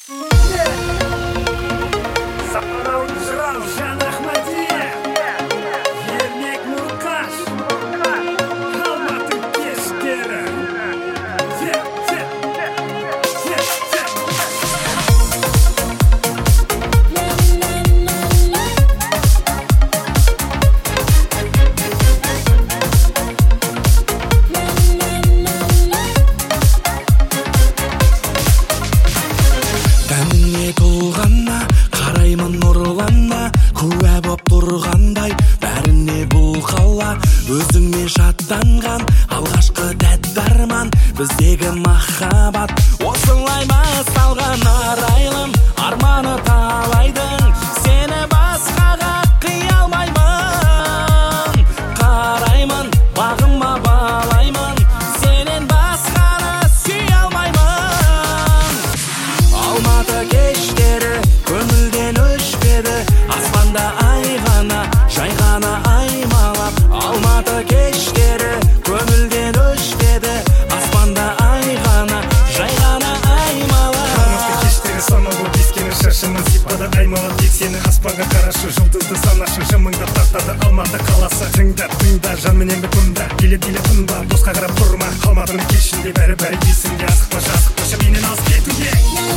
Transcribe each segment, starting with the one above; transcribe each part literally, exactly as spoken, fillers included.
Өзіңмен шаттанған алғашқы тәтті арман, біздегі махаббат осылай басталған. Арайлым арманы талайдың, сені басқаға қия алмаймын. Қараймын бағыма балаймын, сенен басқаны сүйе алмаймын. Алматы кештері көңілден өшпеді, аспанда ай ғана, жай ғана аймалап. Алматы кештері көңілден өшпеді, аспанда ай ғана, жай ғана аймалап. Алматы кештері санаулы бескені шашымын сипады аймалап. Тек сені аспанға қарашы, жұлдызды санашы, жымыңдап тартады Алматы қаласы. Тыңда, тыңда, жан менен бе күнда, биле биле тынба, босқа қарап тұрма. Алматының кешінде бәрі-бәрі есімде, асықпашы, асықпашы менен алыс кетуге.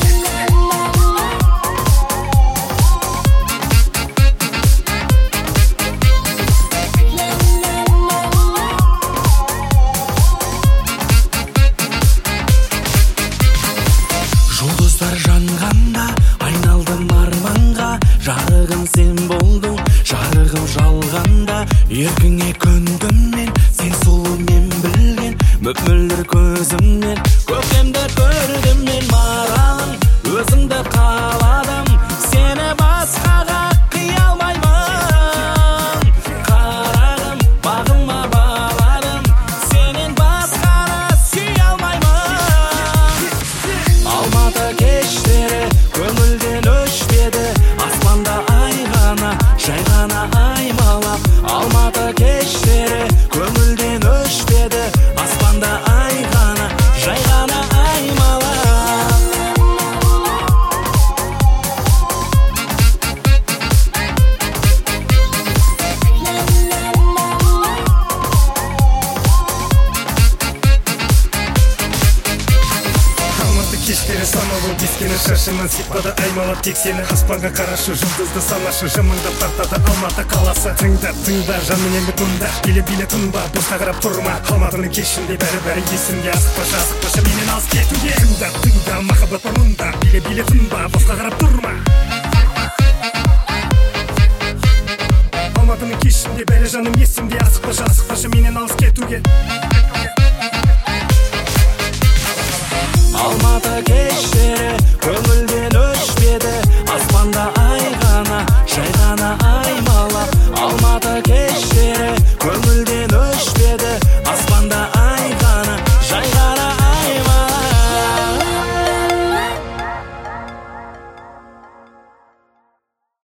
Жұлдыздар жанғанда айналдым арманға, жарығым сен болдың, жарығым жалғанда. Еркіңе көндім мен, сен сұлу мен білген, мөп-мөлдір көзімнен көктемді көрдім мен. Маралым, өзіңді қаладым, сені басқаға қия алмаймын. Қарағым, бағыма баладым, сенен басқаны сүйе алмаймын. Алматы кештері көңілден өшпеді, аспанда ай ғана, жай ғана аймалап. Алматы кештері көңілден өшпеді, аспанда ай ғана, жай ғана аймалап. Кештері санаулы бескені шашымын сипады аймалап. Тек сені аспанға қарашы, жұлдызды санашы, жымыңдап тартады Алматы қаласы. Тыңда, тыңда, жан менен бе күнда, биле биле тынба, босқа қарап тұрма. Алматының кешінде бәрі-бәрі есімде, асықпашы, асықпашы менен алыс кетуге. Тыңда, тыңда, махаббат бар мұнда, биле биле тынба, босқа қарап тұрма. Алматының кешінде бәрі жаным есімде, асықпашы, асықпашы менен алыс кетуге. Алматы кештері көңілден